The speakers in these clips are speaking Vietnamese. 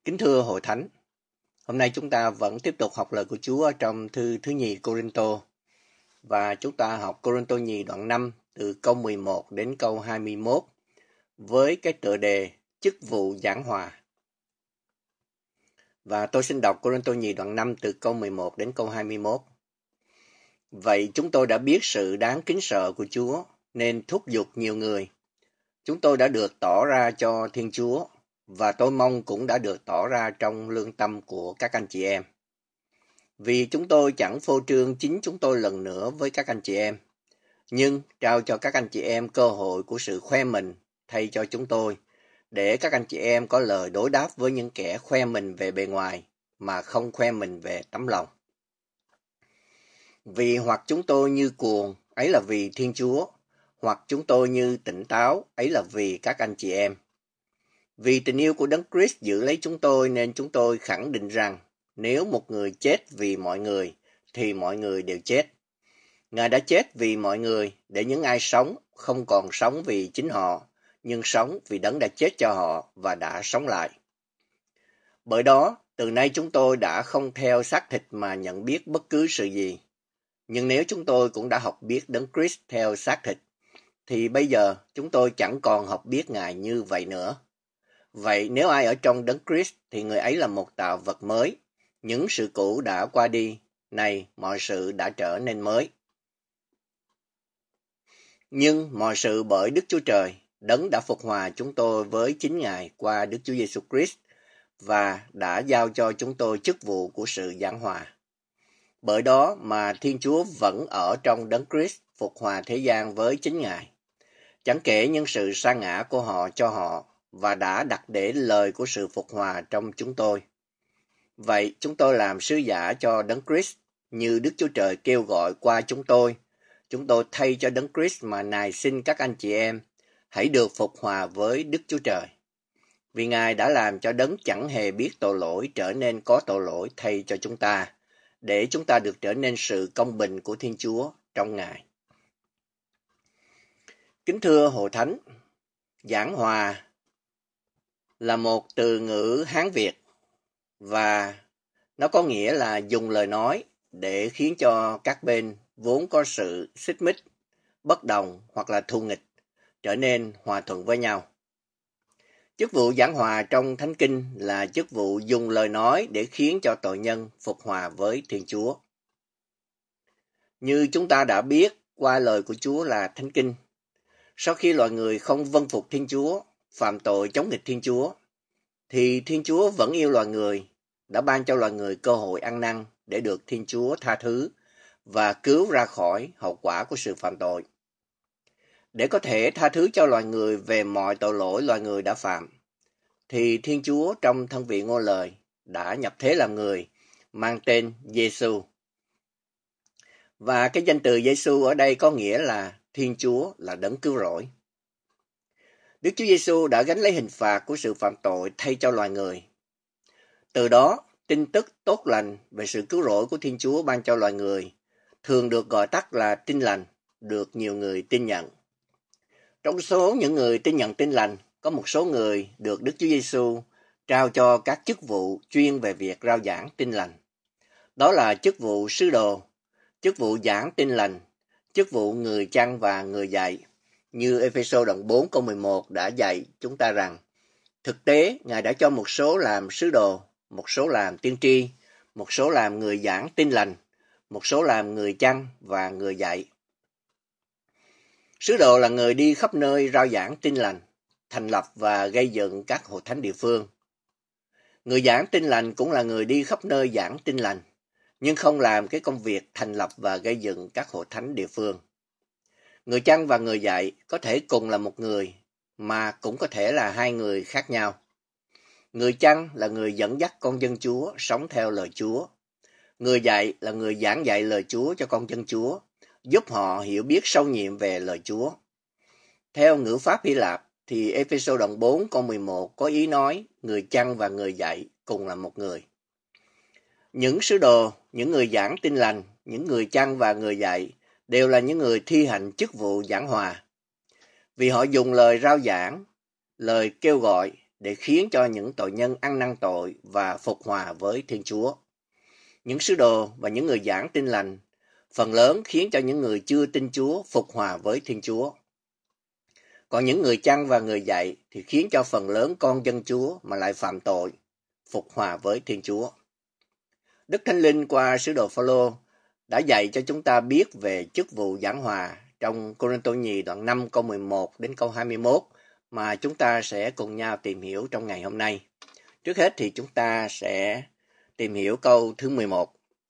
Kính thưa Hội Thánh, hôm nay chúng ta vẫn tiếp tục học lời của Chúa trong thư thứ nhì Cô-rinh-tô và chúng ta học Cô-rinh-tô nhì đoạn 5 từ câu 11 đến câu 21 với cái tựa đề chức vụ giảng hòa. Và tôi xin đọc Cô-rinh-tô nhì đoạn 5 từ câu 11 đến câu 21. Vậy chúng tôi đã biết sự đáng kính sợ của Chúa nên thúc giục nhiều người. Chúng tôi đã được tỏ ra cho Thiên Chúa và tôi mong cũng đã được tỏ ra trong lương tâm của các anh chị em. Vì chúng tôi chẳng phô trương chính chúng tôi lần nữa với các anh chị em, nhưng trao cho các anh chị em cơ hội của sự khoe mình thay cho chúng tôi, để các anh chị em có lời đối đáp với những kẻ khoe mình về bề ngoài mà không khoe mình về tấm lòng. Vì hoặc chúng tôi như cuồng, ấy là vì Thiên Chúa, hoặc chúng tôi như tỉnh táo, ấy là vì các anh chị em. Vì tình yêu của Đấng Christ giữ lấy chúng tôi nên chúng tôi khẳng định rằng nếu một người chết vì mọi người thì mọi người đều chết. Ngài đã chết vì mọi người để những ai sống không còn sống vì chính họ, nhưng sống vì Đấng đã chết cho họ và đã sống lại. Bởi đó, từ nay chúng tôi đã không theo xác thịt mà nhận biết bất cứ sự gì. Nhưng nếu chúng tôi cũng đã học biết Đấng Christ theo xác thịt, thì bây giờ chúng tôi chẳng còn học biết Ngài như vậy nữa. Vậy nếu ai ở trong Đấng Christ thì người ấy là một tạo vật mới. Những sự cũ đã qua đi, này mọi sự đã trở nên mới. Nhưng mọi sự bởi Đức Chúa Trời, Đấng đã phục hòa chúng tôi với chính Ngài qua Đức Chúa Giêsu Christ và đã giao cho chúng tôi chức vụ của sự giảng hòa. Bởi đó mà Thiên Chúa vẫn ở trong Đấng Christ phục hòa thế gian với chính Ngài, chẳng kể những sự sa ngã của họ cho họ, và đã đặt để lời của sự phục hòa trong chúng tôi. Vậy chúng tôi làm sứ giả cho Đấng Christ, như Đức Chúa Trời kêu gọi qua chúng tôi thay cho Đấng Christ mà nài xin các anh chị em, hãy được phục hòa với Đức Chúa Trời. Vì Ngài đã làm cho Đấng chẳng hề biết tội lỗi trở nên có tội lỗi thay cho chúng ta, để chúng ta được trở nên sự công bình của Thiên Chúa trong Ngài. Kính thưa Hội Thánh, giảng hòa là một từ ngữ Hán Việt và nó có nghĩa là dùng lời nói để khiến cho các bên vốn có sự xích mích, bất đồng hoặc là thù nghịch trở nên hòa thuận với nhau. Chức vụ giảng hòa trong Thánh Kinh là chức vụ dùng lời nói để khiến cho tội nhân phục hòa với Thiên Chúa. Như chúng ta đã biết qua lời của Chúa là Thánh Kinh, sau khi loài người không vâng phục Thiên Chúa, phạm tội chống nghịch Thiên Chúa, thì Thiên Chúa vẫn yêu loài người, đã ban cho loài người cơ hội ăn năn để được Thiên Chúa tha thứ và cứu ra khỏi hậu quả của sự phạm tội. Để có thể tha thứ cho loài người về mọi tội lỗi loài người đã phạm, thì Thiên Chúa trong thân vị ngôi lời đã nhập thế làm người, mang tên Giêsu. Và cái danh từ Giêsu ở đây có nghĩa là Thiên Chúa là Đấng cứu rỗi. Đức Chúa Giêsu đã gánh lấy hình phạt của sự phạm tội thay cho loài người. Từ đó, tin tức tốt lành về sự cứu rỗi của Thiên Chúa ban cho loài người, thường được gọi tắt là tin lành, được nhiều người tin nhận. Trong số những người tin nhận tin lành, có một số người được Đức Chúa Giêsu trao cho các chức vụ chuyên về việc rao giảng tin lành. Đó là chức vụ sứ đồ, chức vụ giảng tin lành, chức vụ người chăn và người dạy. Như Ê-phê-sô đoạn 4 câu 11 đã dạy chúng ta rằng, thực tế Ngài đã cho một số làm sứ đồ, một số làm tiên tri, một số làm người giảng tin lành, một số làm người chăn và người dạy. Sứ đồ là người đi khắp nơi rao giảng tin lành, thành lập và gây dựng các hội thánh địa phương. Người giảng tin lành cũng là người đi khắp nơi giảng tin lành, nhưng không làm cái công việc thành lập và gây dựng các hội thánh địa phương. Người chăn và người dạy có thể cùng là một người, mà cũng có thể là hai người khác nhau. Người chăn là người dẫn dắt con dân Chúa sống theo lời Chúa. Người dạy là người giảng dạy lời Chúa cho con dân Chúa, giúp họ hiểu biết sâu nhiệm về lời Chúa. Theo ngữ pháp Hy Lạp thì Ê-phê-sô đoạn 4 câu 11 có ý nói người chăn và người dạy cùng là một người. Những sứ đồ, những người giảng tin lành, những người chăn và người dạy đều là những người thi hành chức vụ giảng hòa. Vì họ dùng lời rao giảng, lời kêu gọi để khiến cho những tội nhân ăn năn tội và phục hòa với Thiên Chúa. Những sứ đồ và những người giảng tin lành phần lớn khiến cho những người chưa tin Chúa phục hòa với Thiên Chúa. Còn những người chăn và người dạy thì khiến cho phần lớn con dân Chúa mà lại phạm tội phục hòa với Thiên Chúa. Đức Thánh Linh qua sứ đồ Phao-lô đã dạy cho chúng ta biết về chức vụ giảng hòa trong Cô-rinh-tô nhì đoạn 5 câu 11 đến câu 21 mà chúng ta sẽ cùng nhau tìm hiểu trong ngày hôm nay. Trước hết thì chúng ta sẽ tìm hiểu câu thứ 11.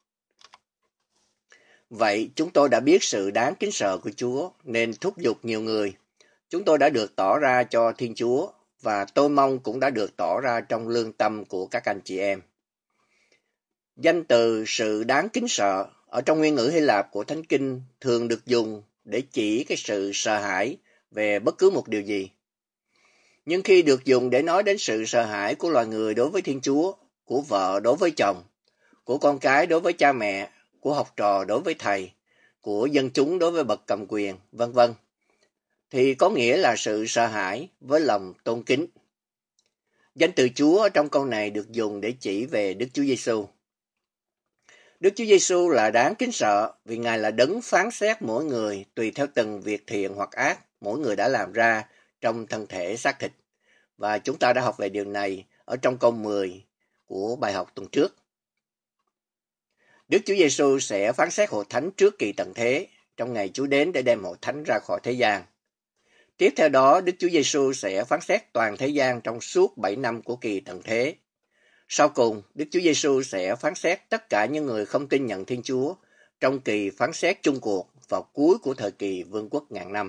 Vậy chúng tôi đã biết sự đáng kính sợ của Chúa nên thúc giục nhiều người. Chúng tôi đã được tỏ ra cho Thiên Chúa và tôi mong cũng đã được tỏ ra trong lương tâm của các anh chị em. Danh từ sự đáng kính sợ ở trong nguyên ngữ Hy Lạp của Thánh Kinh thường được dùng để chỉ cái sự sợ hãi về bất cứ một điều gì. Nhưng khi được dùng để nói đến sự sợ hãi của loài người đối với Thiên Chúa, của vợ đối với chồng, của con cái đối với cha mẹ, của học trò đối với thầy, của dân chúng đối với bậc cầm quyền, vân vân, thì có nghĩa là sự sợ hãi với lòng tôn kính. Danh từ Chúa ở trong câu này được dùng để chỉ về Đức Chúa Giêsu. Đức Chúa Giêsu là đáng kính sợ vì Ngài là đấng phán xét mỗi người tùy theo từng việc thiện hoặc ác mỗi người đã làm ra trong thân thể xác thịt. Và chúng ta đã học về điều này ở trong câu 10 của bài học tuần trước. Đức Chúa Giêsu sẽ phán xét hội thánh trước kỳ tận thế trong ngày Chúa đến để đem hội thánh ra khỏi thế gian. Tiếp theo đó, Đức Chúa Giêsu sẽ phán xét toàn thế gian trong suốt 7 năm của kỳ tận thế. Sau cùng, Đức Chúa Giêsu sẽ phán xét tất cả những người không tin nhận Thiên Chúa trong kỳ phán xét chung cuộc vào cuối của thời kỳ vương quốc ngàn năm.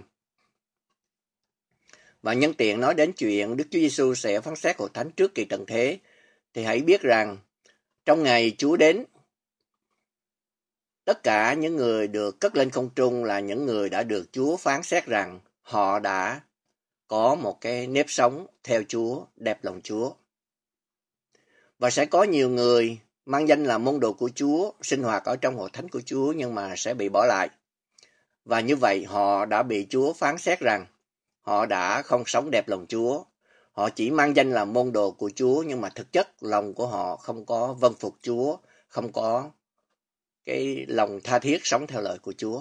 Và nhân tiện nói đến chuyện Đức Chúa Giêsu sẽ phán xét hội thánh trước kỳ tận thế, thì hãy biết rằng trong ngày Chúa đến, tất cả những người được cất lên không trung là những người đã được Chúa phán xét rằng họ đã có một cái nếp sống theo Chúa, đẹp lòng Chúa. Và sẽ có nhiều người mang danh là môn đồ của Chúa, sinh hoạt ở trong hội thánh của Chúa nhưng mà sẽ bị bỏ lại. Và như vậy họ đã bị Chúa phán xét rằng họ đã không sống đẹp lòng Chúa. Họ chỉ mang danh là môn đồ của Chúa nhưng mà thực chất lòng của họ không có vâng phục Chúa, không có cái lòng tha thiết sống theo lời của Chúa.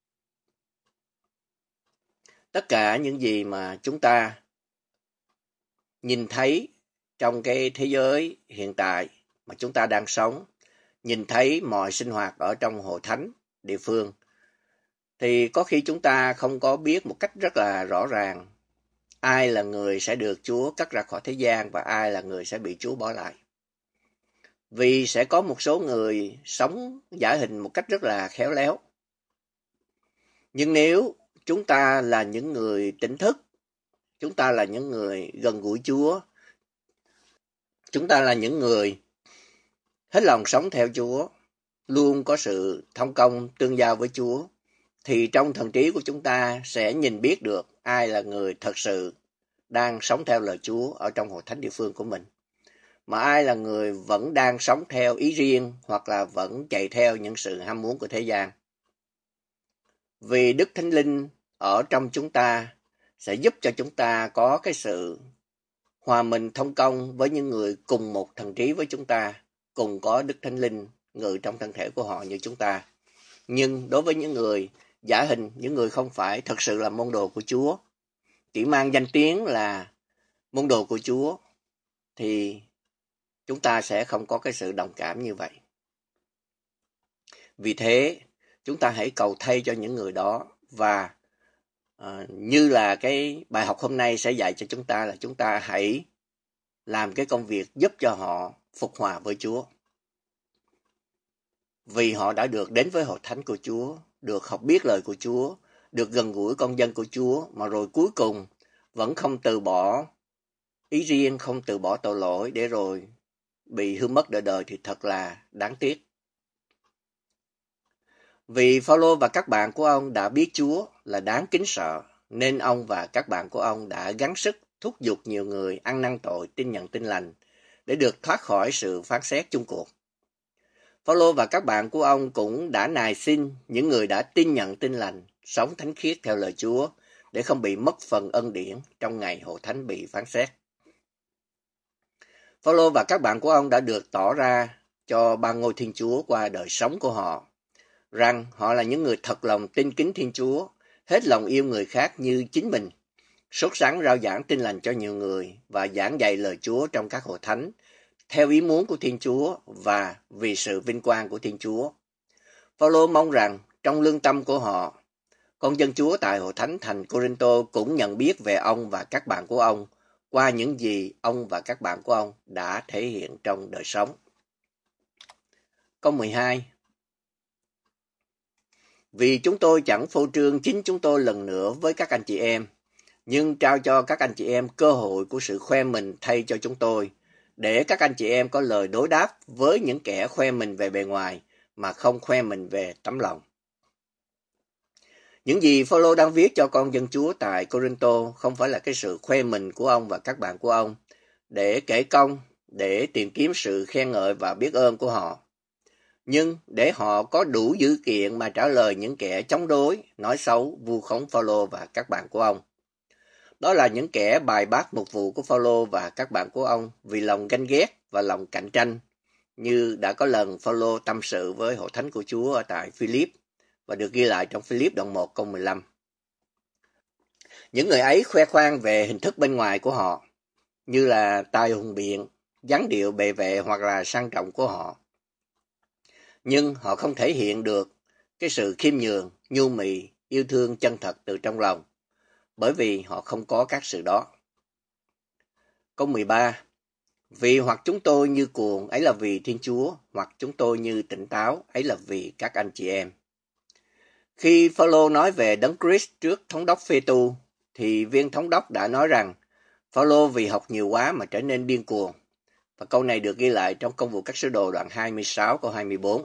Tất cả những gì mà chúng ta nhìn thấy trong cái thế giới hiện tại mà chúng ta đang sống, nhìn thấy mọi sinh hoạt ở trong hội thánh địa phương, thì có khi chúng ta không có biết một cách rất là rõ ràng ai là người sẽ được Chúa cắt ra khỏi thế gian và ai là người sẽ bị Chúa bỏ lại. Vì sẽ có một số người sống giả hình một cách rất là khéo léo. Nhưng nếu chúng ta là những người tỉnh thức, chúng ta là những người gần gũi Chúa, chúng ta là những người hết lòng sống theo Chúa, luôn có sự thông công tương giao với Chúa, thì trong thần trí của chúng ta sẽ nhìn biết được ai là người thật sự đang sống theo lời Chúa ở trong hội thánh địa phương của mình, mà ai là người vẫn đang sống theo ý riêng hoặc là vẫn chạy theo những sự ham muốn của thế gian. Vì Đức Thánh Linh ở trong chúng ta sẽ giúp cho chúng ta có cái sự hòa mình thông công với những người cùng một thần trí với chúng ta, cùng có Đức Thánh Linh ngự trong thân thể của họ như chúng ta. Nhưng đối với những người giả hình, những người không phải thật sự là môn đồ của Chúa, chỉ mang danh tiếng là môn đồ của Chúa, thì chúng ta sẽ không có cái sự đồng cảm như vậy. Vì thế, chúng ta hãy cầu thay cho những người đó, và như là cái bài học hôm nay sẽ dạy cho chúng ta là chúng ta hãy làm cái công việc giúp cho họ phục hòa với Chúa. Vì họ đã được đến với hội thánh của Chúa, được học biết lời của Chúa, được gần gũi con dân của Chúa, mà rồi cuối cùng vẫn không từ bỏ ý riêng, không từ bỏ tội lỗi để rồi bị hư mất đời đời thì thật là đáng tiếc. Vì Phao-lô và các bạn của ông đã biết Chúa là đáng kính sợ, nên ông và các bạn của ông đã gắng sức thúc giục nhiều người ăn năn tội, tin nhận tin lành để được thoát khỏi sự phán xét chung cuộc. Phao-lô và các bạn của ông cũng đã nài xin những người đã tin nhận tin lành, sống thánh khiết theo lời Chúa để không bị mất phần ân điển trong ngày hội thánh bị phán xét. Phaolô và các bạn của ông đã được tỏ ra cho ba ngôi Thiên Chúa qua đời sống của họ, rằng họ là những người thật lòng tin kính Thiên Chúa, hết lòng yêu người khác như chính mình, sốt sắng rao giảng tin lành cho nhiều người và giảng dạy lời Chúa trong các hội thánh, theo ý muốn của Thiên Chúa và vì sự vinh quang của Thiên Chúa. Phaolô mong rằng trong lương tâm của họ, con dân Chúa tại hội thánh thành Cô-rinh-tô cũng nhận biết về ông và các bạn của ông qua những gì ông và các bạn của ông đã thể hiện trong đời sống. Câu 12. Vì chúng tôi chẳng phô trương chính chúng tôi lần nữa với các anh chị em, nhưng trao cho các anh chị em cơ hội của sự khoe mình thay cho chúng tôi, để các anh chị em có lời đối đáp với những kẻ khoe mình về bề ngoài mà không khoe mình về tấm lòng. Những gì Phaolô đang viết cho con dân Chúa tại Cô-rinh-tô không phải là cái sự khoe mình của ông và các bạn của ông để kể công, để tìm kiếm sự khen ngợi và biết ơn của họ, nhưng để họ có đủ dữ kiện mà trả lời những kẻ chống đối, nói xấu, vu khống Phaolô và các bạn của ông. Đó là những kẻ bài bác mục vụ của Phaolô và các bạn của ông vì lòng ganh ghét và lòng cạnh tranh, như đã có lần Phaolô tâm sự với hội thánh của Chúa ở tại Philip và được ghi lại trong Philip đoạn 1 câu 15. Những người ấy khoe khoang về hình thức bên ngoài của họ, như là tài hùng biện, dáng điệu bề vệ hoặc là sang trọng của họ. Nhưng họ không thể hiện được cái sự khiêm nhường, nhu mì, yêu thương chân thật từ trong lòng, bởi vì họ không có các sự đó. Câu 13. Vì hoặc chúng tôi như cuồng, ấy là vì Thiên Chúa, hoặc chúng tôi như tỉnh táo, ấy là vì các anh chị em. Khi Phaolô nói về Đấng Christ trước thống đốc Phê-tu, thì viên thống đốc đã nói rằng Phaolô vì học nhiều quá mà trở nên điên cuồng. Và câu này được ghi lại trong Công vụ các sứ đồ đoạn 26 câu 24.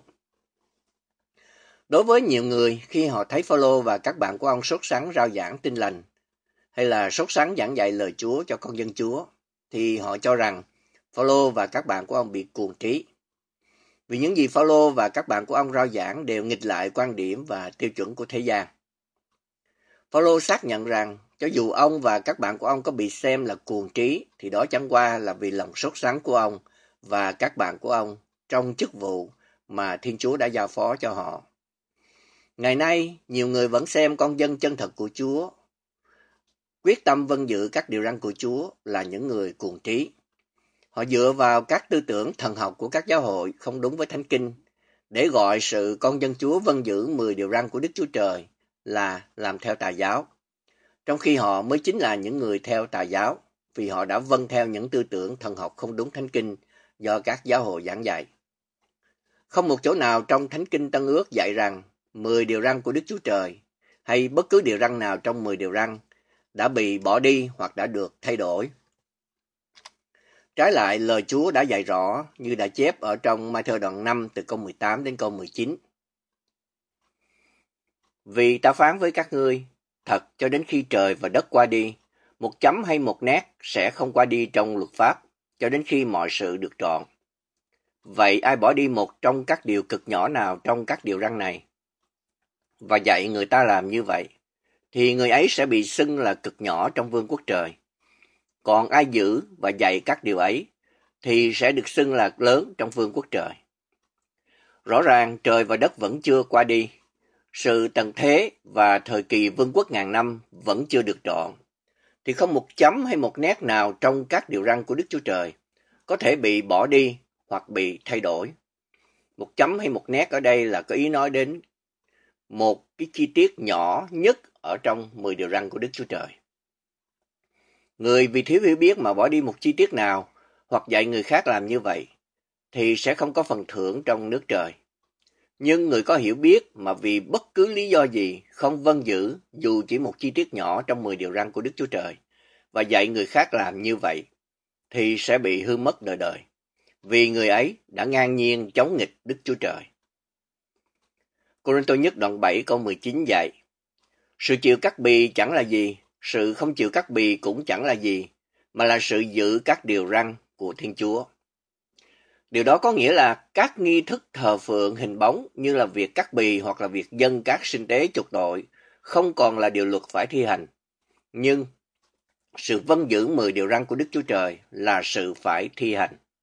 Đối với nhiều người, khi họ thấy Phaolô và các bạn của ông sốt sắng rao giảng tin lành, hay là sốt sắng giảng dạy lời Chúa cho con dân Chúa, thì họ cho rằng Phaolô và các bạn của ông bị cuồng trí. Vì những gì Phaolô và các bạn của ông rao giảng đều nghịch lại quan điểm và tiêu chuẩn của thế gian. Phaolô xác nhận rằng cho dù ông và các bạn của ông có bị xem là cuồng trí, thì đó chẳng qua là vì lòng sốt sắng của ông và các bạn của ông trong chức vụ mà Thiên Chúa đã giao phó cho họ. Ngày nay, nhiều người vẫn xem con dân chân thật của Chúa, quyết tâm vâng giữ các điều răn của Chúa là những người cuồng trí. Họ dựa vào các tư tưởng thần học của các giáo hội không đúng với Thánh Kinh để gọi sự con dân Chúa vâng giữ 10 điều răn của Đức Chúa Trời là làm theo tà giáo, trong khi họ mới chính là những người theo tà giáo vì họ đã vâng theo những tư tưởng thần học không đúng Thánh Kinh do các giáo hội giảng dạy. Không một chỗ nào trong Thánh Kinh Tân Ước dạy rằng 10 điều răn của Đức Chúa Trời hay bất cứ điều răn nào trong 10 điều răn đã bị bỏ đi hoặc đã được thay đổi. Trái lại, lời Chúa đã dạy rõ như đã chép ở trong Ma-thơ đoạn 5 từ câu 18 đến câu 19. Vì ta phán với các ngươi, thật cho đến khi trời và đất qua đi, một chấm hay một nét sẽ không qua đi trong luật pháp, cho đến khi mọi sự được trọn. Vậy ai bỏ đi một trong các điều cực nhỏ nào trong các điều răn này, và dạy người ta làm như vậy, thì người ấy sẽ bị xưng là cực nhỏ trong vương quốc trời. Còn ai giữ và dạy các điều ấy, thì sẽ được xưng là lớn trong vương quốc trời. Rõ ràng trời và đất vẫn chưa qua đi, sự tận thế và thời kỳ vương quốc ngàn năm vẫn chưa được trọn, thì không một chấm hay một nét nào trong các điều răn của Đức Chúa Trời có thể bị bỏ đi hoặc bị thay đổi. Một chấm hay một nét ở đây là có ý nói đến một cái chi tiết nhỏ nhất ở trong 10 điều răn của Đức Chúa Trời. Người vì thiếu hiểu biết mà bỏ đi một chi tiết nào hoặc dạy người khác làm như vậy thì sẽ không có phần thưởng trong nước trời. Nhưng người có hiểu biết mà vì bất cứ lý do gì không vâng giữ dù chỉ một chi tiết nhỏ trong 10 điều răn của Đức Chúa Trời và dạy người khác làm như vậy thì sẽ bị hư mất đời đời, vì người ấy đã ngang nhiên chống nghịch Đức Chúa Trời. Cô-rinh-tô nhất đoạn 7 câu 19 dạy: Sự chịu cắt bì chẳng là gì, sự không chịu cắt bì cũng chẳng là gì, mà là sự giữ các điều răn của Thiên Chúa. Điều đó có nghĩa là các nghi thức thờ phượng hình bóng như là việc cắt bì hoặc là việc dâng các sinh tế chuộc tội không còn là điều luật phải thi hành. Nhưng sự vâng giữ 10 điều răn của Đức Chúa Trời là sự phải thi hành.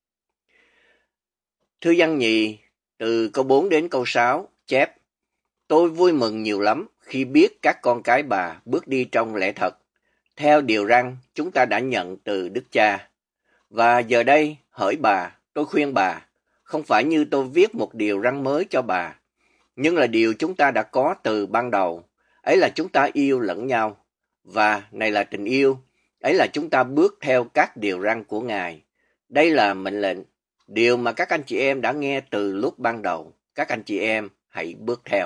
Thư văn nhì từ câu 4 đến câu 6 chép: Tôi vui mừng nhiều lắm khi biết các con cái bà bước đi trong lẽ thật, theo điều răn chúng ta đã nhận từ Đức Cha. Và giờ đây, hỡi bà, tôi khuyên bà, không phải như tôi viết một điều răn mới cho bà, nhưng là điều chúng ta đã có từ ban đầu, ấy là chúng ta yêu lẫn nhau. Và này là tình yêu, ấy là chúng ta bước theo các điều răn của Ngài. Đây là mệnh lệnh, điều mà các anh chị em đã nghe từ lúc ban đầu. Các anh chị em hãy bước theo.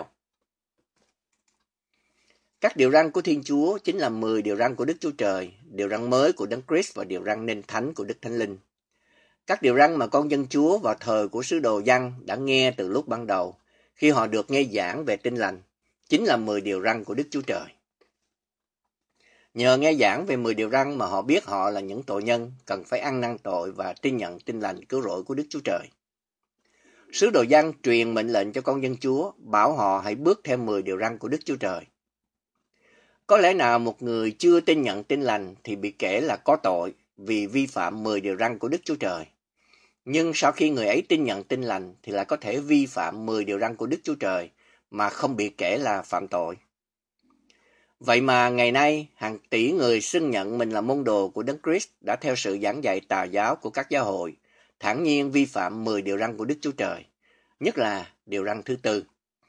Các điều răn của Thiên Chúa chính là 10 điều răn của Đức Chúa Trời, điều răn mới của Đấng Christ và điều răn nên thánh của Đức Thánh Linh. Các điều răn mà con dân Chúa vào thời của sứ đồ Giăng đã nghe từ lúc ban đầu, khi họ được nghe giảng về Tin Lành, chính là 10 điều răn của Đức Chúa Trời. Nhờ nghe giảng về 10 điều răn mà họ biết họ là những tội nhân, cần phải ăn năn tội và tin nhận Tin Lành cứu rỗi của Đức Chúa Trời. Sứ đồ Giăng truyền mệnh lệnh cho con dân Chúa, bảo họ hãy bước theo 10 điều răn của Đức Chúa Trời. Có lẽ nào một người chưa tin nhận Tin Lành thì bị kể là có tội vì vi phạm 10 điều răn của Đức Chúa Trời. Nhưng sau khi người ấy tin nhận Tin Lành thì lại có thể vi phạm 10 điều răn của Đức Chúa Trời mà không bị kể là phạm tội. Vậy mà ngày nay, hàng tỷ người xưng nhận mình là môn đồ của Đấng Christ đã theo sự giảng dạy tà giáo của các giáo hội, thản nhiên vi phạm 10 điều răn của Đức Chúa Trời, nhất là điều răn thứ 4.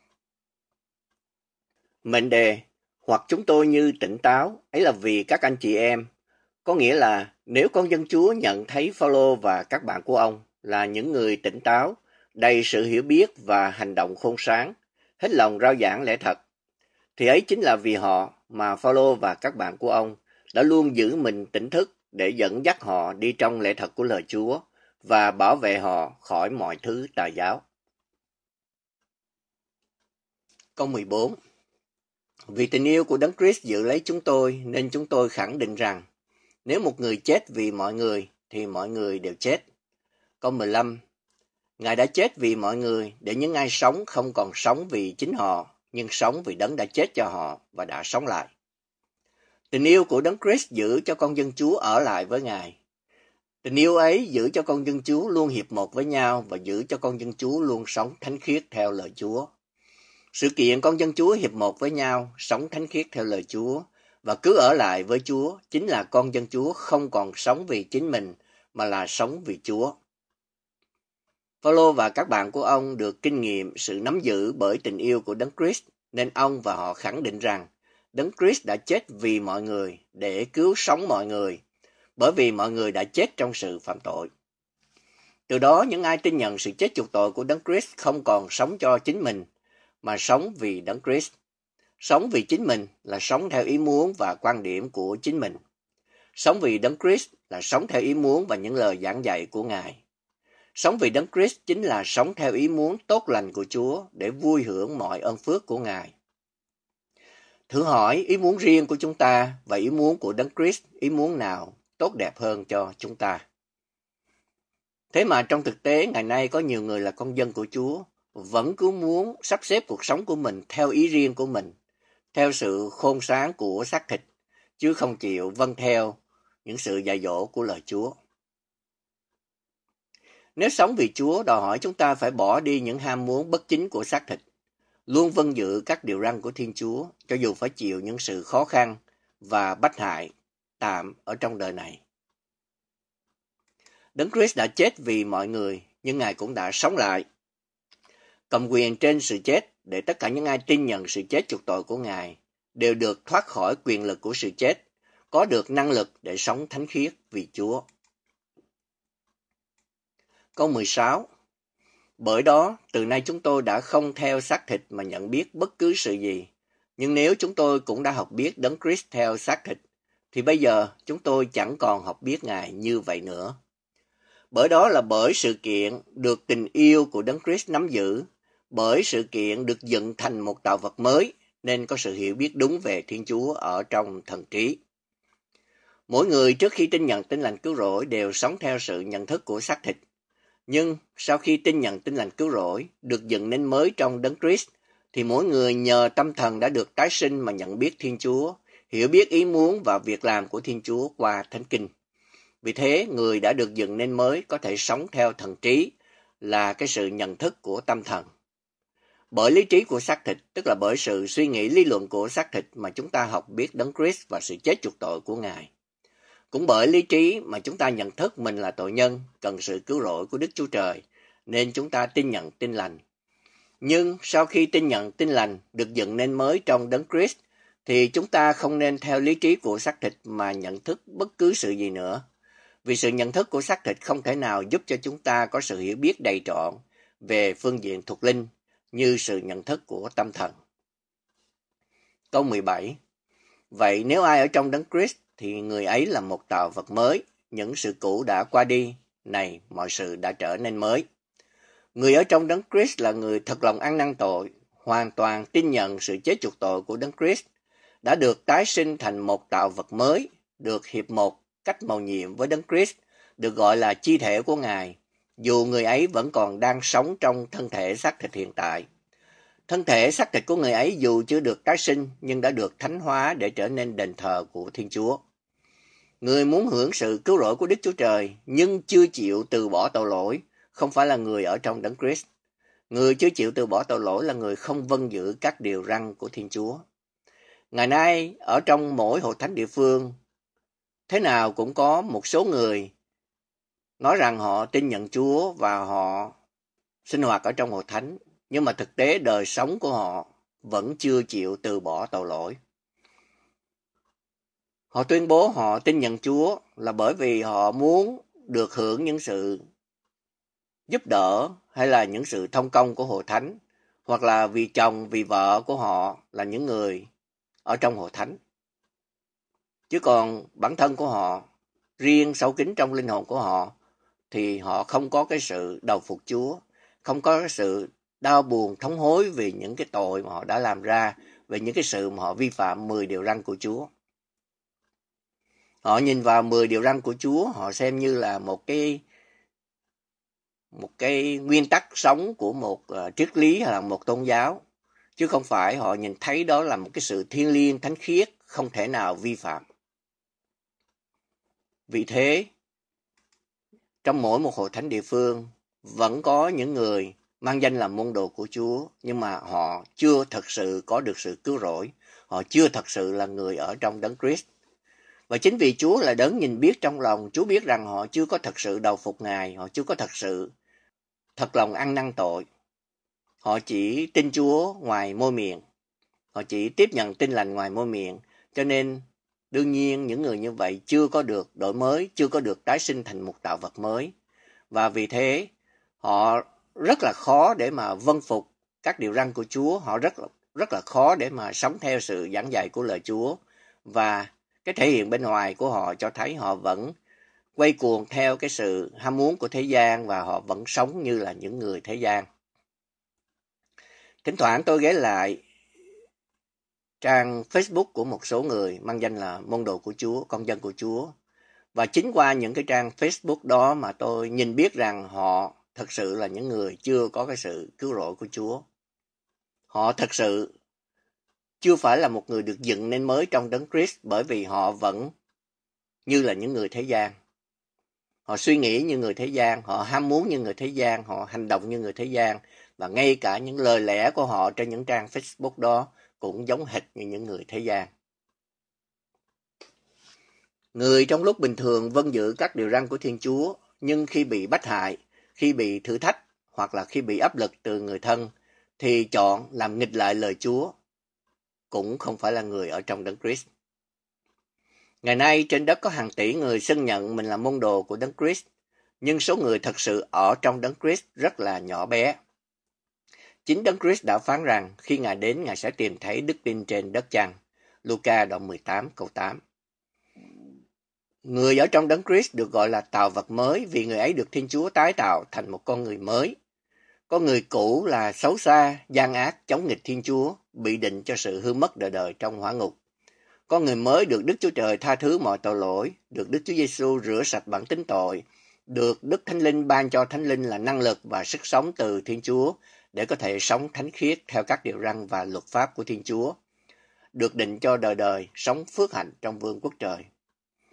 Mệnh đề: hoặc chúng tôi như tỉnh táo, ấy là vì các anh chị em. Có nghĩa là nếu con dân Chúa nhận thấy Phao-lô và các bạn của ông là những người tỉnh táo, đầy sự hiểu biết và hành động khôn sáng, hết lòng rao giảng lẽ thật, thì ấy chính là vì họ mà Phao-lô và các bạn của ông đã luôn giữ mình tỉnh thức để dẫn dắt họ đi trong lẽ thật của lời Chúa và bảo vệ họ khỏi mọi thứ tà giáo. Câu 14. Vì tình yêu của Đấng Christ giữ lấy chúng tôi nên chúng tôi khẳng định rằng nếu một người chết vì mọi người thì mọi người đều chết. Câu 15. Ngài đã chết vì mọi người để những ai sống không còn sống vì chính họ, nhưng sống vì Đấng đã chết cho họ và đã sống lại. Tình yêu của Đấng Christ giữ cho con dân Chúa ở lại với Ngài. Tình yêu ấy giữ cho con dân Chúa luôn hiệp một với nhau và giữ cho con dân Chúa luôn sống thánh khiết theo lời Chúa. Sự kiện con dân Chúa hiệp một với nhau, sống thánh khiết theo lời Chúa và cứ ở lại với Chúa chính là con dân Chúa không còn sống vì chính mình mà là sống vì Chúa. Phao-lô và các bạn của ông được kinh nghiệm sự nắm giữ bởi tình yêu của Đấng Christ nên ông và họ khẳng định rằng Đấng Christ đã chết vì mọi người để cứu sống mọi người, bởi vì mọi người đã chết trong sự phạm tội. Từ đó những ai tin nhận sự chết chuộc tội của Đấng Christ không còn sống cho chính mình mà sống vì Đấng Christ. Sống vì chính mình là sống theo ý muốn và quan điểm của chính mình. Sống vì Đấng Christ là sống theo ý muốn và những lời giảng dạy của Ngài. Sống vì Đấng Christ chính là sống theo ý muốn tốt lành của Chúa để vui hưởng mọi ơn phước của Ngài. Thử hỏi ý muốn riêng của chúng ta và ý muốn của Đấng Christ, ý muốn nào tốt đẹp hơn cho chúng ta? Thế mà trong thực tế ngày nay có nhiều người là con dân của Chúa vẫn cứ muốn sắp xếp cuộc sống của mình theo ý riêng của mình, theo sự khôn sáng của xác thịt, chứ không chịu vâng theo những sự dạy dỗ của lời Chúa. Nếu sống vì Chúa đòi hỏi chúng ta phải bỏ đi những ham muốn bất chính của xác thịt, luôn vâng giữ các điều răn của Thiên Chúa, cho dù phải chịu những sự khó khăn và bách hại tạm ở trong đời này. Đấng Christ đã chết vì mọi người, nhưng Ngài cũng đã sống lại, cầm quyền trên sự chết để tất cả những ai tin nhận sự chết chuộc tội của Ngài đều được thoát khỏi quyền lực của sự chết, có được năng lực để sống thánh khiết vì Chúa. Câu 16. Bởi đó, từ nay chúng tôi đã không theo xác thịt mà nhận biết bất cứ sự gì. Nhưng nếu chúng tôi cũng đã học biết Đấng Christ theo xác thịt, thì bây giờ chúng tôi chẳng còn học biết Ngài như vậy nữa. Bởi đó là bởi sự kiện được tình yêu của Đấng Christ nắm giữ, bởi sự kiện được dựng thành một tạo vật mới, nên có sự hiểu biết đúng về Thiên Chúa ở trong thần trí. Mỗi người trước khi tin nhận Tin Lành cứu rỗi đều sống theo sự nhận thức của xác thịt. Nhưng sau khi tin nhận Tin Lành cứu rỗi, được dựng nên mới trong Đấng Christ, thì mỗi người nhờ tâm thần đã được tái sinh mà nhận biết Thiên Chúa, hiểu biết ý muốn và việc làm của Thiên Chúa qua Thánh Kinh. Vì thế, người đã được dựng nên mới có thể sống theo thần trí là cái sự nhận thức của tâm thần. Bởi lý trí của xác thịt, tức là bởi sự suy nghĩ lý luận của xác thịt mà chúng ta học biết Đấng Christ và sự chết chuộc tội của Ngài. Cũng bởi lý trí mà chúng ta nhận thức mình là tội nhân, cần sự cứu rỗi của Đức Chúa Trời, nên chúng ta tin nhận tin lành. Nhưng sau khi tin nhận tin lành được dựng nên mới trong Đấng Christ, thì chúng ta không nên theo lý trí của xác thịt mà nhận thức bất cứ sự gì nữa. Vì sự nhận thức của xác thịt không thể nào giúp cho chúng ta có sự hiểu biết đầy trọn về phương diện thuộc linh như sự nhận thức của tâm thần. Câu 17. Vậy nếu ai ở trong Đấng Christ thì người ấy là một tạo vật mới, những sự cũ đã qua đi, này mọi sự đã trở nên mới. Người ở trong Đấng Christ là người thật lòng ăn năn tội, hoàn toàn tin nhận sự chết chuộc tội của Đấng Christ, đã được tái sinh thành một tạo vật mới, được hiệp một cách mầu nhiệm với Đấng Christ, được gọi là chi thể của Ngài, dù người ấy vẫn còn đang sống trong thân thể xác thịt hiện tại. Thân thể xác thịt của người ấy dù chưa được tái sinh nhưng đã được thánh hóa để trở nên đền thờ của Thiên Chúa. Người muốn hưởng sự cứu rỗi của Đức Chúa Trời nhưng chưa chịu từ bỏ tội lỗi không phải là người ở trong Đấng Christ. Người chưa chịu từ bỏ tội lỗi là người không vâng giữ các điều răn của Thiên Chúa. Ngày nay ở trong mỗi hội thánh địa phương, thế nào cũng có một số người nói rằng họ tin nhận Chúa và họ sinh hoạt ở trong hội thánh, nhưng mà thực tế đời sống của họ vẫn chưa chịu từ bỏ tội lỗi. Họ tuyên bố họ tin nhận Chúa là bởi vì họ muốn được hưởng những sự giúp đỡ hay là những sự thông công của hội thánh, hoặc là vì chồng, vì vợ của họ là những người ở trong hội thánh. Chứ còn bản thân của họ, riêng sâu kín trong linh hồn của họ, thì họ không có cái sự đầu phục Chúa, không có cái sự đau buồn thống hối vì những cái tội mà họ đã làm ra, về những cái sự mà họ vi phạm 10 điều răn của Chúa. Họ nhìn vào 10 điều răn của Chúa, họ xem như là một cái nguyên tắc sống của một triết lý hay là một tôn giáo, chứ không phải họ nhìn thấy đó là một cái sự thiêng liêng thánh khiết không thể nào vi phạm. Vì thế, trong mỗi một hội thánh địa phương vẫn có những người mang danh là môn đồ của Chúa, nhưng mà họ chưa thật sự có được sự cứu rỗi, họ chưa thật sự là người ở trong Đấng Christ. Và chính vì Chúa là đấng nhìn biết trong lòng, Chúa biết rằng họ chưa có thật sự đầu phục Ngài, họ chưa có thật lòng ăn năn tội. Họ chỉ tin Chúa ngoài môi miệng, họ chỉ tiếp nhận tin lành ngoài môi miệng, cho nên đương nhiên những người như vậy chưa có được đổi mới, chưa có được tái sinh thành một tạo vật mới. Và vì thế họ rất là khó để mà vâng phục các điều răn của Chúa, họ rất là khó để mà sống theo sự giảng dạy của lời Chúa. Và cái thể hiện bên ngoài của họ cho thấy họ vẫn quay cuồng theo cái sự ham muốn của thế gian và họ vẫn sống như là những người thế gian. Thỉnh thoảng tôi ghé lại trang Facebook của một số người mang danh là môn đồ của Chúa, con dân của Chúa. Và chính qua những cái trang Facebook đó mà tôi nhìn biết rằng họ thật sự là những người chưa có cái sự cứu rỗi của Chúa. Họ thật sự chưa phải là một người được dựng nên mới trong Đấng Christ, bởi vì họ vẫn như là những người thế gian. Họ suy nghĩ như người thế gian, họ ham muốn như người thế gian, họ hành động như người thế gian, và ngay cả những lời lẽ của họ trên những trang Facebook đó cũng giống hệt như những người thế gian. Người trong lúc bình thường vâng giữ các điều răn của Thiên Chúa, nhưng khi bị bách hại, khi bị thử thách hoặc là khi bị áp lực từ người thân, thì chọn làm nghịch lại lời Chúa, cũng không phải là người ở trong Đấng Christ. Ngày nay trên đất có hàng tỷ người xưng nhận mình là môn đồ của Đấng Christ, nhưng số người thật sự ở trong Đấng Christ rất là nhỏ bé. Chính Đấng Christ đã phán rằng khi Ngài đến, Ngài sẽ tìm thấy đức tin trên đất chăng. Luca đoạn 18 câu 8. Người ở trong Đấng Christ được gọi là tạo vật mới vì người ấy được Thiên Chúa tái tạo thành một con người mới. Con người cũ là xấu xa, gian ác, chống nghịch Thiên Chúa, bị định cho sự hư mất đời đời trong hỏa ngục. Con người mới được Đức Chúa Trời tha thứ mọi tội lỗi, được Đức Chúa Giêsu rửa sạch bản tính tội, được Đức Thánh Linh ban cho Thánh Linh là năng lực và sức sống từ Thiên Chúa để có thể sống thánh khiết theo các điều răn và luật pháp của Thiên Chúa, được định cho đời đời sống phước hạnh trong vương quốc trời.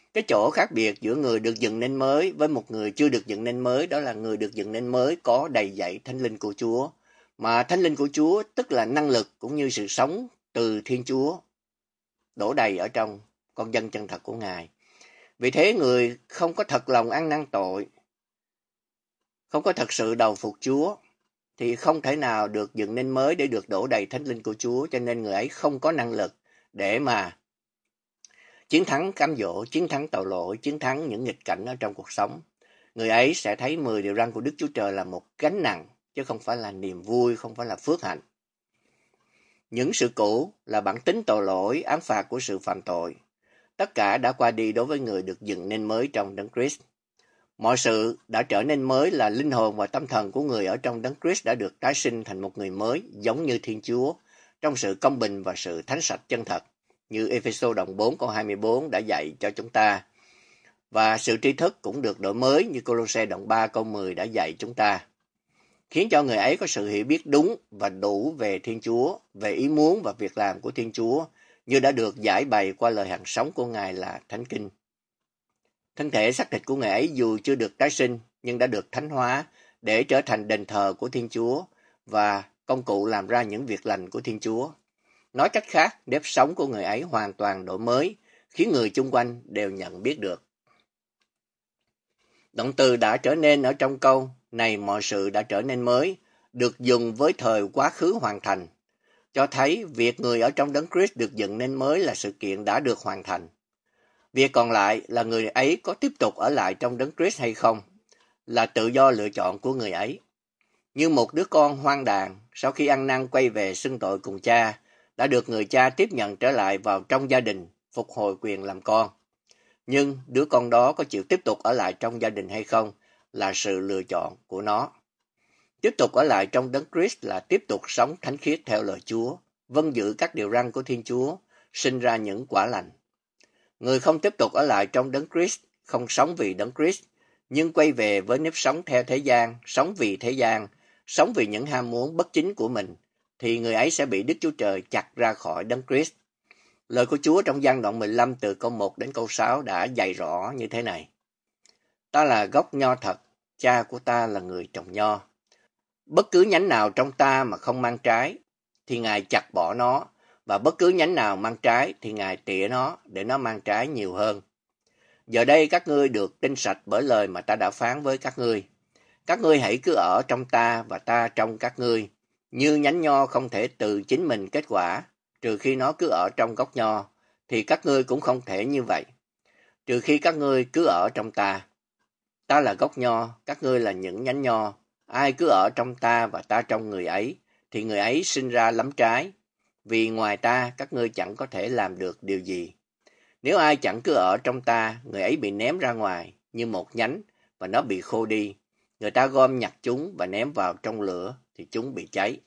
Cái chỗ khác biệt giữa người được dựng nên mới với một người chưa được dựng nên mới đó là người được dựng nên mới có đầy dẫy Thánh Linh của Chúa. Mà Thánh Linh của Chúa tức là năng lực cũng như sự sống từ Thiên Chúa đổ đầy ở trong con dân chân thật của Ngài. Vì thế người không có thật lòng ăn năn tội, không có thật sự đầu phục Chúa, thì không thể nào được dựng nên mới để được đổ đầy Thánh Linh của Chúa, cho nên người ấy không có năng lực để mà chiến thắng cám dỗ, chiến thắng tội lỗi, chiến thắng những nghịch cảnh ở trong cuộc sống. Người ấy sẽ thấy 10 điều răn của Đức Chúa Trời là một gánh nặng, chứ không phải là niềm vui, không phải là phước hạnh. Những sự cũ là bản tính tội lỗi, án phạt của sự phạm tội. Tất cả đã qua đi đối với người được dựng nên mới trong Đấng Christ. Mọi sự đã trở nên mới là linh hồn và tâm thần của người ở trong Đấng Christ đã được tái sinh thành một người mới giống như Thiên Chúa, trong sự công bình và sự thánh sạch chân thật, như Ê-phê-sô đoạn 4 câu 24 đã dạy cho chúng ta. Và sự tri thức cũng được đổi mới như Cô-lô-se đoạn 3 câu 10 đã dạy chúng ta, khiến cho người ấy có sự hiểu biết đúng và đủ về Thiên Chúa, về ý muốn và việc làm của Thiên Chúa, như đã được giải bày qua lời hàng sống của Ngài là Thánh Kinh. Thân thể xác thịt của Ngài ấy dù chưa được tái sinh, nhưng đã được thánh hóa để trở thành đền thờ của Thiên Chúa và công cụ làm ra những việc lành của Thiên Chúa. Nói cách khác, nếp sống của người ấy hoàn toàn đổi mới, khiến người chung quanh đều nhận biết được. Động từ đã trở nên ở trong câu này mọi sự đã trở nên mới, được dùng với thời quá khứ hoàn thành, cho thấy việc người ở trong Đấng Christ được dựng nên mới là sự kiện đã được hoàn thành. Việc còn lại là người ấy có tiếp tục ở lại trong Đấng Christ hay không, là tự do lựa chọn của người ấy. Như một đứa con hoang đàn, sau khi ăn năn quay về xưng tội cùng cha, đã được người cha tiếp nhận trở lại vào trong gia đình, phục hồi quyền làm con. Nhưng đứa con đó có chịu tiếp tục ở lại trong gia đình hay không là sự lựa chọn của nó. Tiếp tục ở lại trong Đấng Christ là tiếp tục sống thánh khiết theo lời Chúa, vâng giữ các điều răn của Thiên Chúa, sinh ra những quả lành. Người không tiếp tục ở lại trong Đấng Christ, không sống vì Đấng Christ, nhưng quay về với nếp sống theo thế gian, sống vì thế gian, sống vì những ham muốn bất chính của mình, thì người ấy sẽ bị Đức Chúa Trời chặt ra khỏi Đấng Christ. Lời của Chúa trong Giăng đoạn 15 từ câu 1 đến câu 6 đã dạy rõ như thế này. Ta là gốc nho thật, cha của ta là người trồng nho. Bất cứ nhánh nào trong ta mà không mang trái, thì Ngài chặt bỏ nó, và bất cứ nhánh nào mang trái, thì Ngài tỉa nó, để nó mang trái nhiều hơn. Giờ đây các ngươi được tinh sạch bởi lời mà ta đã phán với các ngươi. Các ngươi hãy cứ ở trong ta và ta trong các ngươi. Như nhánh nho không thể từ chính mình kết quả, trừ khi nó cứ ở trong gốc nho, thì các ngươi cũng không thể như vậy. Trừ khi các ngươi cứ ở trong ta. Ta là gốc nho, các ngươi là những nhánh nho. Ai cứ ở trong ta và ta trong người ấy, thì người ấy sinh ra lắm trái. Vì ngoài ta, các ngươi chẳng có thể làm được điều gì. Nếu ai chẳng cứ ở trong ta, người ấy bị ném ra ngoài như một nhánh và nó bị khô đi. Người ta gom nhặt chúng và ném vào trong lửa thì chúng bị cháy.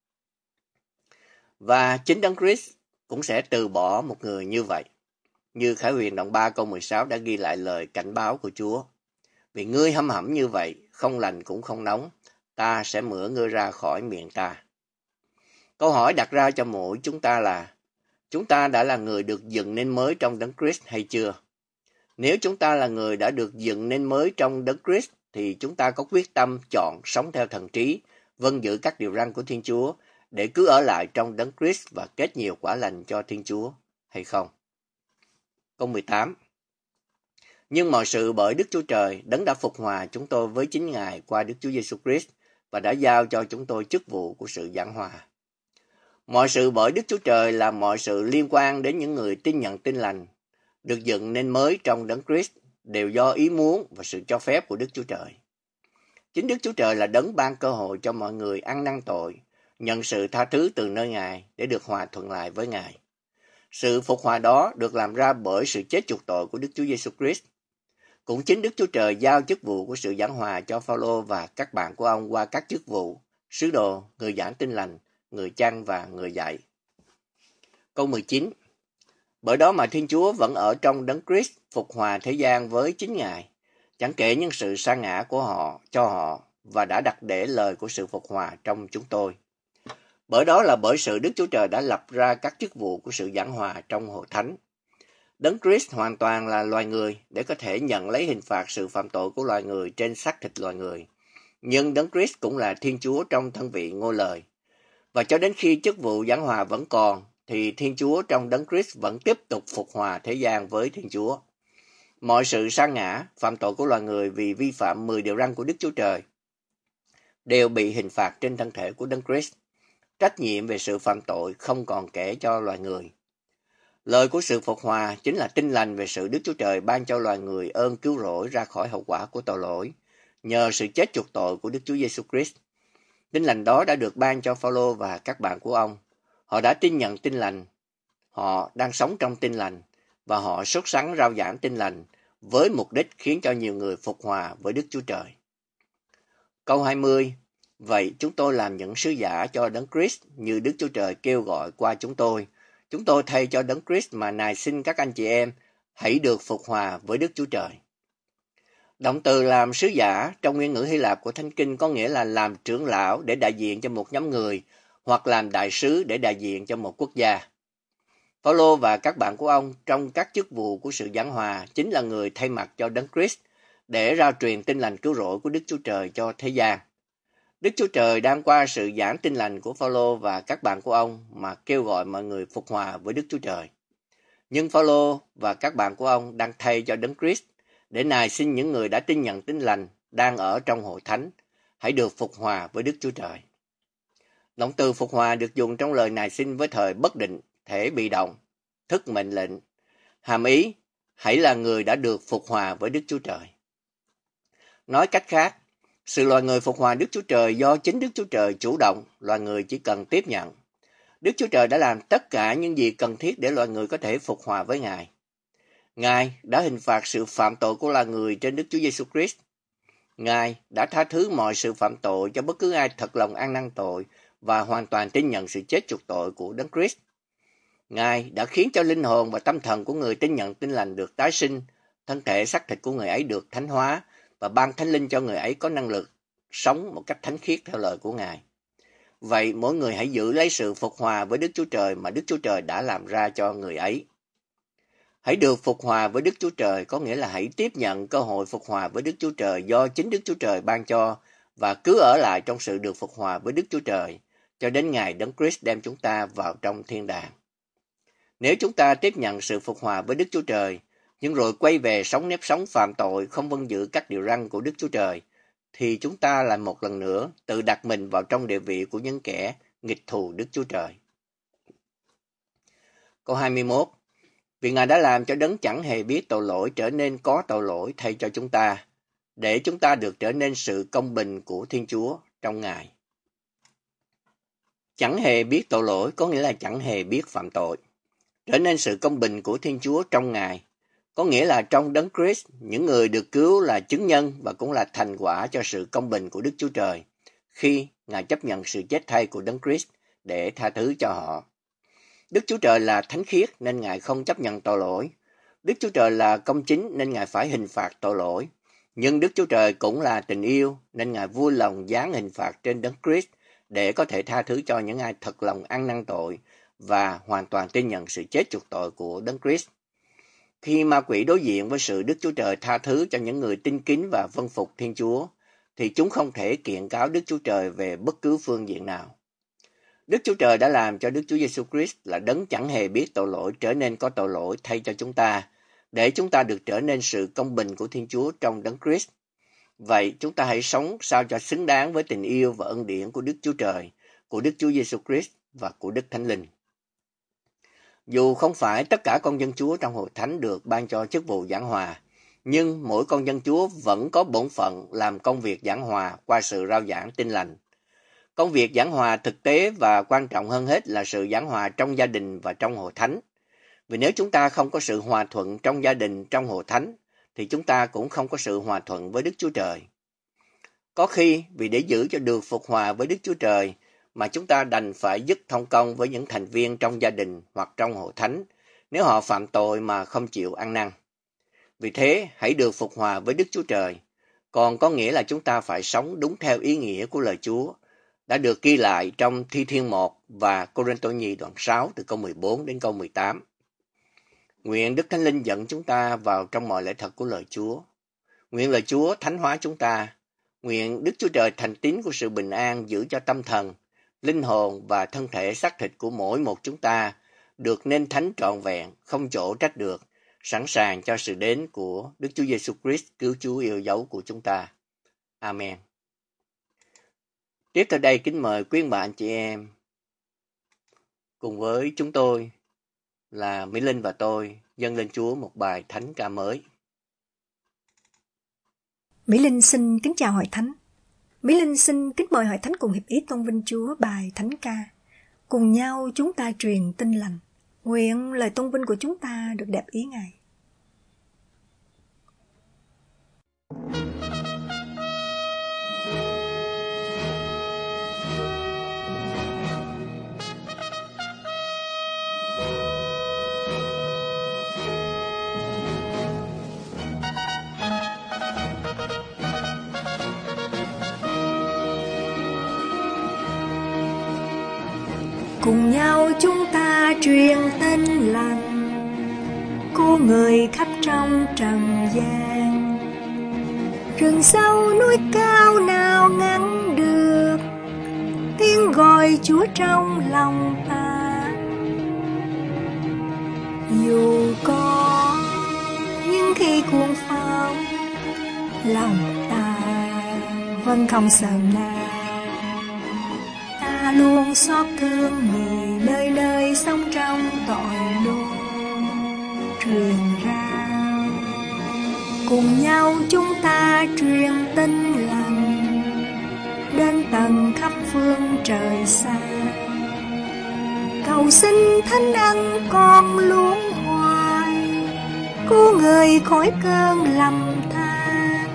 Và chính Đấng Christ cũng sẽ từ bỏ một người như vậy. Như Khải Huyền đoạn 3 câu 16 đã ghi lại lời cảnh báo của Chúa. Vì ngươi hăm hẩm như vậy, không lành cũng không nóng, ta sẽ mửa ngươi ra khỏi miệng ta. Câu hỏi đặt ra cho mỗi chúng ta là, chúng ta đã là người được dựng nên mới trong Đấng Christ hay chưa? Nếu chúng ta là người đã được dựng nên mới trong Đấng Christ, thì chúng ta có quyết tâm chọn sống theo thần trí, vâng giữ các điều răn của Thiên Chúa, để cứ ở lại trong Đấng Christ và kết nhiều quả lành cho Thiên Chúa hay không? Câu 18. Nhưng mọi sự bởi Đức Chúa Trời, Đấng đã phục hòa chúng tôi với chính Ngài qua Đức Chúa Giêsu Christ và đã giao cho chúng tôi chức vụ của sự giảng hòa. Mọi sự bởi Đức Chúa Trời là mọi sự liên quan đến những người tin nhận tin lành, được dựng nên mới trong Đấng Christ, đều do ý muốn và sự cho phép của Đức Chúa Trời. Chính Đức Chúa Trời là Đấng ban cơ hội cho mọi người ăn năn tội, nhận sự tha thứ từ nơi Ngài để được hòa thuận lại với Ngài. Sự phục hòa đó được làm ra bởi sự chết chuộc tội của Đức Chúa Giêsu Christ. Cũng chính Đức Chúa Trời giao chức vụ của sự giảng hòa cho Phao-lô và các bạn của ông qua các chức vụ sứ đồ, người giảng tin lành, người chăn và người dạy. Câu 19. Bởi đó mà Thiên Chúa vẫn ở trong Đấng Christ phục hòa thế gian với chính Ngài, chẳng kể những sự sa ngã của họ cho họ, và đã đặt để lời của sự phục hòa trong chúng tôi. Bởi đó là bởi sự Đức Chúa Trời đã lập ra các chức vụ của sự giảng hòa trong hội thánh. Đấng Christ hoàn toàn là loài người để có thể nhận lấy hình phạt sự phạm tội của loài người trên xác thịt loài người. Nhưng Đấng Christ cũng là Thiên Chúa trong thân vị ngôi lời. Và cho đến khi chức vụ giảng hòa vẫn còn, thì Thiên Chúa trong Đấng Christ vẫn tiếp tục phục hòa thế gian với Thiên Chúa. Mọi sự sa ngã, phạm tội của loài người vì vi phạm 10 điều răn của Đức Chúa Trời đều bị hình phạt trên thân thể của Đấng Christ. Trách nhiệm về sự phạm tội không còn kể cho loài người. Lời của sự phục hòa chính là tin lành về sự Đức Chúa Trời ban cho loài người ơn cứu rỗi ra khỏi hậu quả của tội lỗi, nhờ sự chết chuộc tội của Đức Chúa Giêsu Christ. Tin lành đó đã được ban cho Phao-lô và các bạn của ông. Họ đã tin nhận tin lành, họ đang sống trong tin lành, và họ sốt sắng rao giảng tin lành với mục đích khiến cho nhiều người phục hòa với Đức Chúa Trời. Câu 20. Vậy chúng tôi làm những sứ giả cho Đấng Christ như Đức Chúa Trời kêu gọi qua chúng tôi. Chúng tôi thay cho Đấng Christ mà nài xin các anh chị em hãy được phục hòa với Đức Chúa Trời. Động từ làm sứ giả trong nguyên ngữ Hy Lạp của Thánh Kinh có nghĩa là làm trưởng lão để đại diện cho một nhóm người, hoặc làm đại sứ để đại diện cho một quốc gia. Phao-lô và các bạn của ông trong các chức vụ của sự giảng hòa chính là người thay mặt cho Đấng Christ để rao truyền tin lành cứu rỗi của Đức Chúa Trời cho thế gian. Đức Chúa Trời đang qua sự giảng tin lành của Phao-lô và các bạn của ông mà kêu gọi mọi người phục hòa với Đức Chúa Trời. Nhưng Phao-lô và các bạn của ông đang thay cho Đấng Christ để nài xin những người đã tin nhận tin lành đang ở trong hội thánh hãy được phục hòa với Đức Chúa Trời. Động từ phục hòa được dùng trong lời nài xin với thời bất định, thể bị động, thức mệnh lệnh. Hàm ý, hãy là người đã được phục hòa với Đức Chúa Trời. Nói cách khác, sự loài người phục hòa Đức Chúa Trời do chính Đức Chúa Trời chủ động, loài người chỉ cần tiếp nhận. Đức Chúa Trời đã làm tất cả những gì cần thiết để loài người có thể phục hòa với Ngài. Ngài đã hình phạt sự phạm tội của loài người trên Đức Chúa Giêsu Christ. Ngài đã tha thứ mọi sự phạm tội cho bất cứ ai thật lòng ăn năn tội và hoàn toàn tin nhận sự chết chuộc tội của Đấng Christ. Ngài đã khiến cho linh hồn và tâm thần của người tin nhận tin lành được tái sinh, thân thể xác thịt của người ấy được thánh hóa và ban thánh linh cho người ấy có năng lực sống một cách thánh khiết theo lời của Ngài. Vậy mỗi người hãy giữ lấy sự phục hòa với Đức Chúa Trời mà Đức Chúa Trời đã làm ra cho người ấy. Hãy được phục hòa với Đức Chúa Trời có nghĩa là hãy tiếp nhận cơ hội phục hòa với Đức Chúa Trời do chính Đức Chúa Trời ban cho và cứ ở lại trong sự được phục hòa với Đức Chúa Trời cho đến ngày Đấng Christ đem chúng ta vào trong thiên đàng. Nếu chúng ta tiếp nhận sự phục hòa với Đức Chúa Trời, nhưng rồi quay về sống nếp sống phạm tội không vâng giữ các điều răn của Đức Chúa Trời, thì chúng ta lại một lần nữa tự đặt mình vào trong địa vị của những kẻ nghịch thù Đức Chúa Trời. Câu 21. Vì Ngài đã làm cho Đấng chẳng hề biết tội lỗi trở nên có tội lỗi thay cho chúng ta, để chúng ta được trở nên sự công bình của Thiên Chúa trong Ngài. Chẳng hề biết tội lỗi có nghĩa là chẳng hề biết phạm tội. Trở nên sự công bình của Thiên Chúa trong Ngài có nghĩa là trong Đấng Christ, những người được cứu là chứng nhân và cũng là thành quả cho sự công bình của Đức Chúa Trời khi Ngài chấp nhận sự chết thay của Đấng Christ để tha thứ cho họ. Đức Chúa Trời là thánh khiết nên Ngài không chấp nhận tội lỗi. Đức Chúa Trời là công chính nên Ngài phải hình phạt tội lỗi. Nhưng Đức Chúa Trời cũng là tình yêu nên Ngài vui lòng giáng hình phạt trên Đấng Christ để có thể tha thứ cho những ai thật lòng ăn năn tội và hoàn toàn tin nhận sự chết chuộc tội của Đấng Christ. Khi ma quỷ đối diện với sự Đức Chúa Trời tha thứ cho những người tin kính và vâng phục Thiên Chúa, thì chúng không thể kiện cáo Đức Chúa Trời về bất cứ phương diện nào. Đức Chúa Trời đã làm cho Đức Chúa Giêsu Christ là Đấng chẳng hề biết tội lỗi trở nên có tội lỗi thay cho chúng ta, để chúng ta được trở nên sự công bình của Thiên Chúa trong Đấng Christ. Vậy chúng ta hãy sống sao cho xứng đáng với tình yêu và ân điển của Đức Chúa Trời, của Đức Chúa Giêsu Christ và của Đức Thánh Linh. Dù không phải tất cả con dân Chúa trong hội thánh được ban cho chức vụ giảng hòa, nhưng mỗi con dân Chúa vẫn có bổn phận làm công việc giảng hòa qua sự rao giảng tin lành. Công việc giảng hòa thực tế và quan trọng hơn hết là sự giảng hòa trong gia đình và trong hội thánh. Vì nếu chúng ta không có sự hòa thuận trong gia đình, trong hội thánh, thì chúng ta cũng không có sự hòa thuận với Đức Chúa Trời. Có khi vì để giữ cho được phục hòa với Đức Chúa Trời mà chúng ta đành phải dứt thông công với những thành viên trong gia đình hoặc trong hội thánh nếu họ phạm tội mà không chịu ăn năn. Vì thế, hãy được phục hòa với Đức Chúa Trời, còn có nghĩa là chúng ta phải sống đúng theo ý nghĩa của lời Chúa, đã được ghi lại trong Thi Thiên 1 và Cô-rinh-tô Nhì đoạn 6 từ câu 14 đến câu 18. Nguyện Đức Thánh Linh dẫn chúng ta vào trong mọi lẽ thật của lời Chúa. Nguyện lời Chúa thánh hóa chúng ta. Nguyện Đức Chúa Trời thành tín của sự bình an giữ cho tâm thần, linh hồn và thân thể xác thịt của mỗi một chúng ta được nên thánh trọn vẹn, không chỗ trách được, sẵn sàng cho sự đến của Đức Chúa Giêsu Christ, cứu Chúa yêu dấu của chúng ta. Amen. Tiếp theo đây kính mời quý bà anh chị em cùng với chúng tôi là Mỹ Linh và tôi dâng lên Chúa một bài thánh ca mới. Mỹ Linh xin kính chào hội thánh. Mỹ Linh xin kính mời hội thánh cùng hiệp ý tôn vinh Chúa bài thánh ca. Cùng nhau chúng ta truyền tin lành. Nguyện lời tôn vinh của chúng ta được đẹp ý Ngài. Cùng nhau chúng ta truyền tin lành, cứu người khắp trong trần gian. Rừng sâu núi cao nào ngăn được tiếng gọi Chúa trong lòng ta. Dù có những khi cuồng phong, lòng ta vẫn không sợ nào. Ta luôn xót thương người nơi nơi sống trong tội lỗi truyền rao. Cùng nhau chúng ta truyền tin lành đến tận khắp phương trời xa. Cầu xin Thánh Ân con luôn hoài, cứu người khỏi cơn lầm than.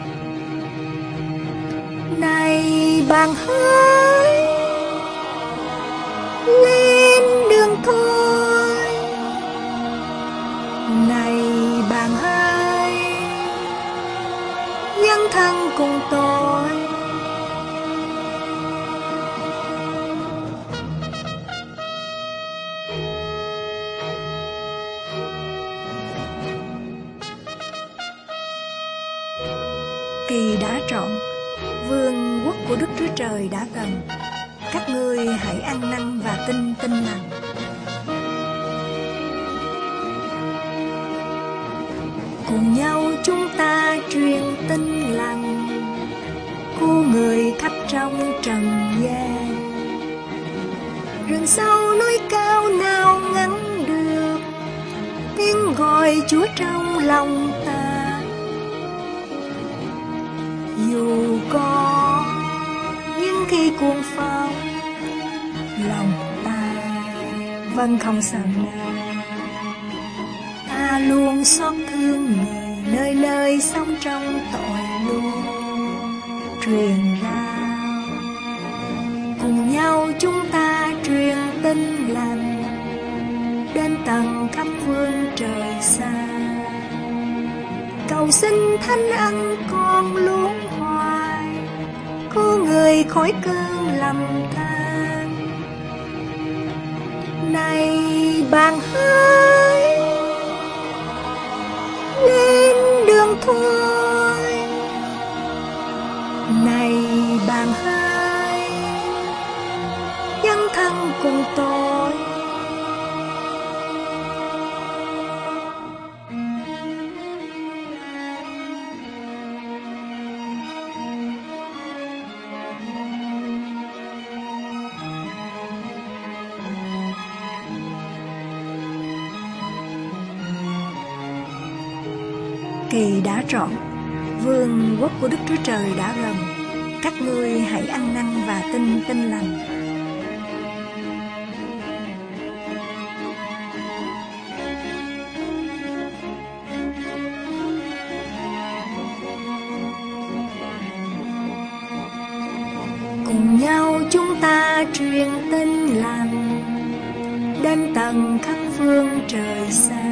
Này bạn hỡi, lên đường thôi. Này bạn ơi, dấn thân cùng tôi. Kỳ đã trọn, vương quốc của Đức Chúa Trời đã gần. Các ngươi hãy ăn năn và tin tin lành. Cùng nhau chúng ta truyền tin lành, cứu người khắp trong trần gian. Rừng sâu núi cao nào ngăn được tiếng gọi Chúa trong lòng ta. Dù có những khi cuồng phong, lòng ta vẫn không sợ nào. Ta luôn xót thương người nơi nơi sống trong tội lỗi truyền rao. Cùng nhau chúng ta truyền tin lành đến tận khắp phương trời xa. Cầu xin Thánh Ân con luôn hoài, cứu người khỏi cơn lầm than. Này bạn ơi, lên đường thôi. Này bạn ơi, dấn thân cùng tôi. Kỳ đã trọn, vương quốc của Đức Chúa Trời đã gần. Các ngươi hãy ăn năn và tin tin lành. Cùng nhau chúng ta truyền tin lành đến tận khắp phương trời xa.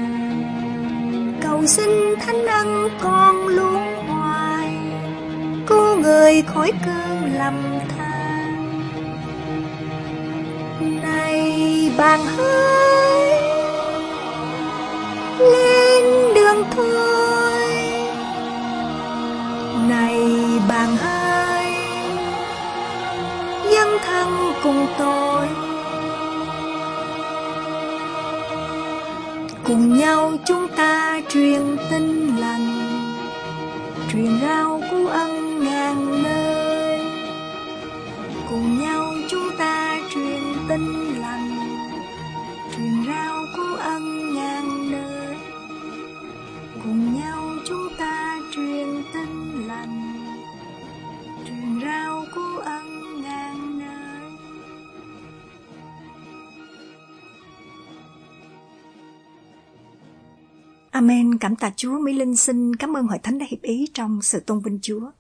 Cầu xin Thánh Ân con luôn hoài, cứu người khỏi cơn lầm than. Này bạn ơi, thôi. Này bạn ơi, dấn thân cùng tôi, cùng nhau chúng ta truyền tin lành, truyền rao cứu ân ngàn nơi. Cùng nhau chúng ta truyền tin lành, truyền rao cứu ân ngàn nơi. Cùng nhau chúng ta truyền tin lành, truyền rao cứu ân ngàn nơi. Amen. Cảm tạ Chúa. Mỹ Linh xin cảm ơn Hội Thánh đã hiệp ý trong sự tôn vinh Chúa.